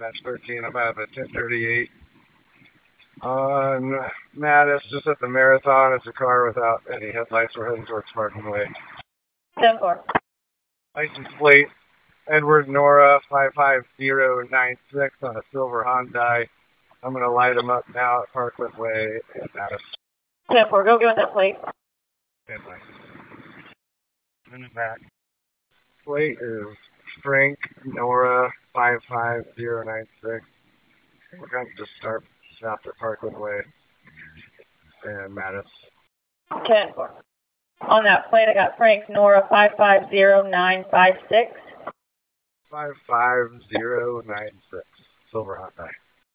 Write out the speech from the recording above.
Match 13, I'm out at 10:38. On Mattis, just at the Marathon, it's a car without any headlights. We're heading towards Parking Way. 10-4. License plate, Edward Nora 55096 on a silver Hyundai. I'm going to light them up now at Parkwood Way and Mattis. 10-4, go get that plate. And minute back. Plate is Frank Nora 55096. We're going to just start south at Parkwood Way and Mattis. 10-4. On that plate, I got Frank Nora 550956. 55096, silver Hyundai.